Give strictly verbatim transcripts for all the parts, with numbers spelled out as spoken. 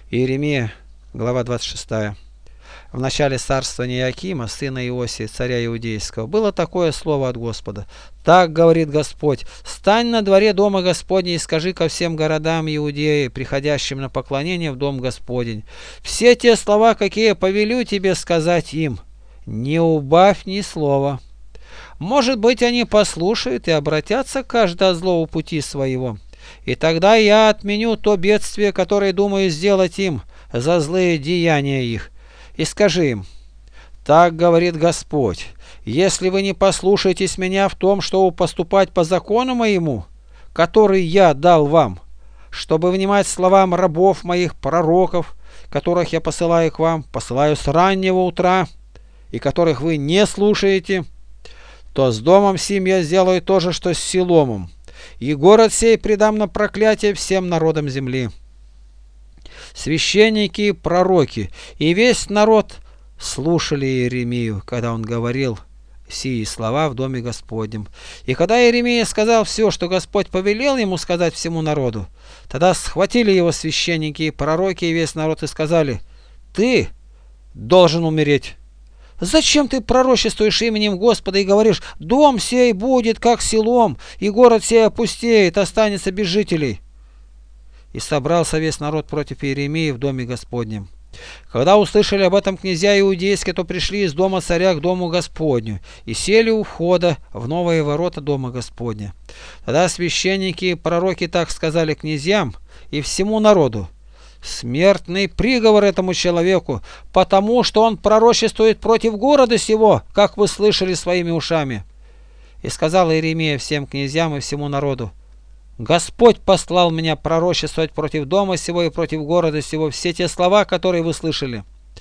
Иеремия, глава двадцать шестая. В начале царствования Иоакима, сына Иосии, царя Иудейского, было такое слово от Господа. Так говорит Господь: «Стань на дворе дома Господня и скажи ко всем городам Иудеи, приходящим на поклонение в дом Господень, все те слова, какие повелю тебе сказать им, не убавь ни слова. Может быть, они послушают и обратятся каждый от злого пути своего. И тогда я отменю то бедствие, которое думаю сделать им за злые деяния их. И скажи им: так говорит Господь, если вы не послушаетесь меня в том, чтобы поступать по закону моему, который я дал вам, чтобы внимать словам рабов моих пророков, которых я посылаю к вам, посылаю с раннего утра, и которых вы не слушаете, то с домом сим я сделаю то же, что с Силомом, и город сей предам на проклятие всем народам земли». Священники и пророки и весь народ слушали Иеремию, когда он говорил сии слова в доме Господнем. И когда Иеремия сказал все, что Господь повелел ему сказать всему народу, тогда схватили его священники и пророки и весь народ и сказали: «Ты должен умереть. Зачем ты пророчествуешь именем Господа и говоришь: дом сей будет как Силом, и город сей опустеет, останется без жителей?» И собрался весь народ против Иеремии в доме Господнем. Когда услышали об этом князья иудейские, то пришли из дома царя к дому Господню и сели у входа в новые ворота дома Господня. Тогда священники и пророки так сказали князьям и всему народу: «Смертный приговор этому человеку, потому что он пророчествует против города сего, как вы слышали своими ушами». И сказал Иеремия всем князьям и всему народу: «Господь послал меня пророчествовать против дома сего и против города сего все те слова, которые вы слышали.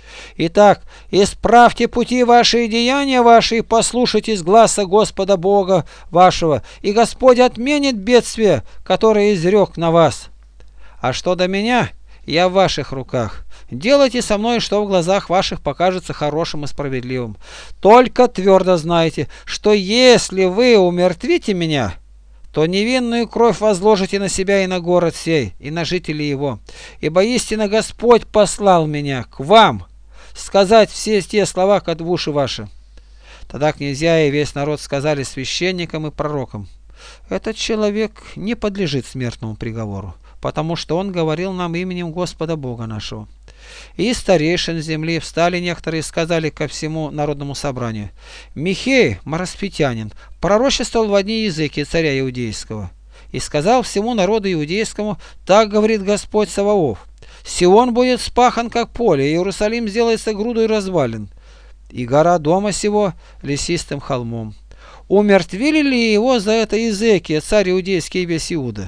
Итак, исправьте пути ваши и деяния ваши, и послушайтесь гласа Господа Бога вашего, и Господь отменит бедствие, которое изрек на вас. А что до меня, я в ваших руках. Делайте со мной, что в глазах ваших покажется хорошим и справедливым. Только твердо знайте, что если вы умертвите меня, то невинную кровь возложите на себя и на город сей, и на жителей его. Ибо истинно Господь послал меня к вам сказать все те слова к уши ваши». Тогда князья и весь народ сказали священникам и пророкам: «Этот человек не подлежит смертному приговору, потому что он говорил нам именем Господа Бога нашего». И старейшин земли встали некоторые и сказали ко всему народному собранию: «Михей, Мараспетянин, пророчествовал в одни языки царя Иудейского, и сказал всему народу иудейскому: так говорит Господь Саваоф, Сион будет спахан, как поле, и Иерусалим сделается грудой развалин, и гора дома сего лесистым холмом. Умертвили ли его за это Иезекия, царь иудейский, и весь Иуда?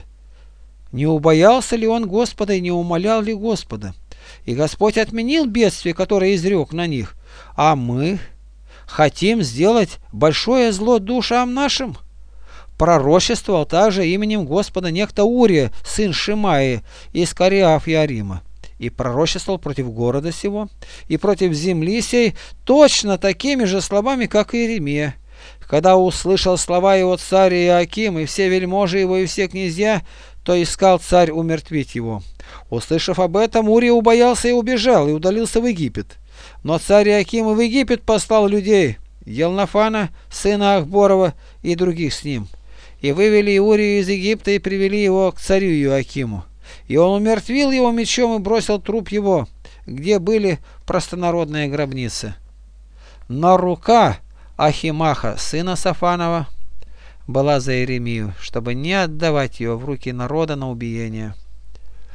Не убоялся ли он Господа и не умолял ли Господа? И Господь отменил бедствие, которое изрек на них. А мы хотим сделать большое зло душам нашим». Пророчествовал также именем Господа некто Урия, сын Шимаи, из Кариаф Ярима, и пророчествовал против города сего и против земли сей точно такими же словами, как и Иеремия. Когда услышал слова его царь Иоаким и все вельможи его и все князья, то искал царь умертвить его. Услышав об этом, Урия убоялся и убежал, и удалился в Египет. Но царь Иоаким и в Египет послал людей, Елнафана, сына Ахборова, и других с ним. И вывели Урию из Египта и привели его к царю Иоакиму. И он умертвил его мечом и бросил труп его, где были простонародные гробницы. Но рука Ахимаха, сына Сафанова, была за Иеремию, чтобы не отдавать ее в руки народа на убиение.